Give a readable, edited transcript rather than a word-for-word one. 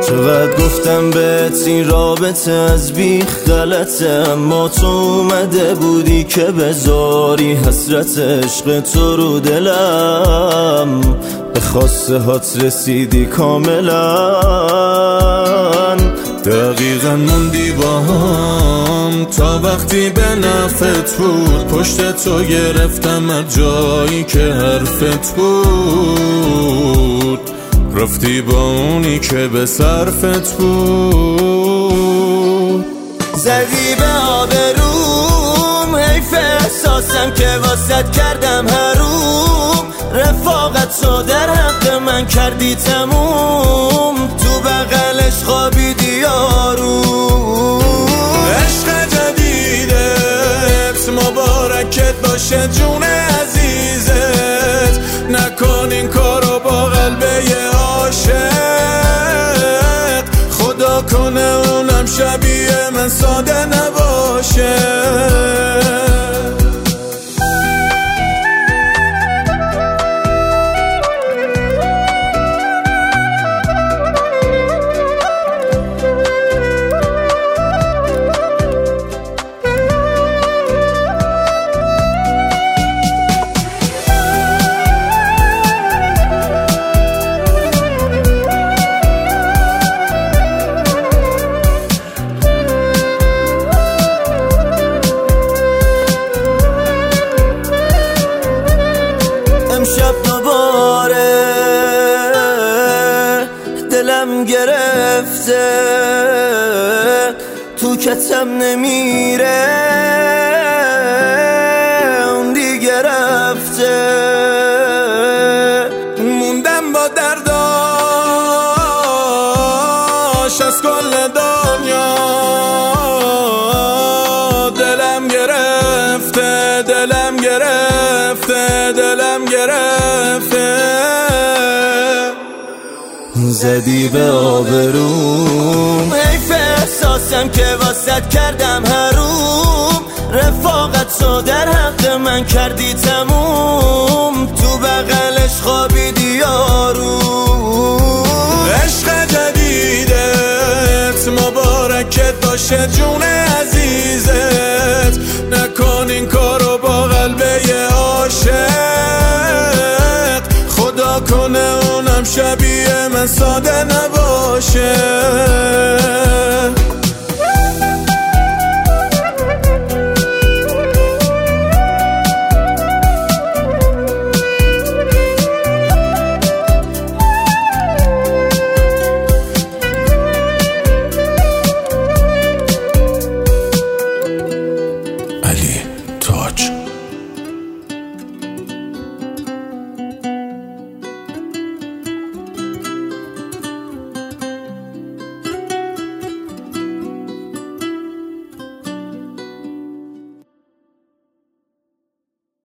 چقدر گفتم بهت این رابطه از بیخ غلطه، اما تو اومده بودی که بذاری حسرت عشق تو رو دلم، به خواسته هات رسیدی کاملا. دقیقا موندی با هم تا وقتی به نفت بود، پشت تو گرفتم از جایی که حرفت بود، رفتی با اونی که به صرفت بود. زدی به آبروم، حیف احساسم که واسط کردم حروم، رفاقت تو در حق من کردی تموم، تو بغلش خوابیدی یارو. عشق جدیدت مبارکت باشه جون عزیزت، نکن این کارو با قلبه عاشق، خدا کنه اونم شبیه من ساده نباشه. امشب دوباره دلم گرفته، تو کتم نمیره، اون دیگه رفته، موندم با درداش از کل دنیا، دلم گرفته، دلم گرفته، دلم گرفته. زدی به آبروم، حیف احساسم که واسط کردم حروم، رفاقت تو در حق من کردی تموم، تو بغلش خوابیدی یارو. عشق جدیدت مبارکت باشه جون عزیزت، نکن این کارو با قلبه عاشق، خدا کنه اونم شبیه من ساده نباشه.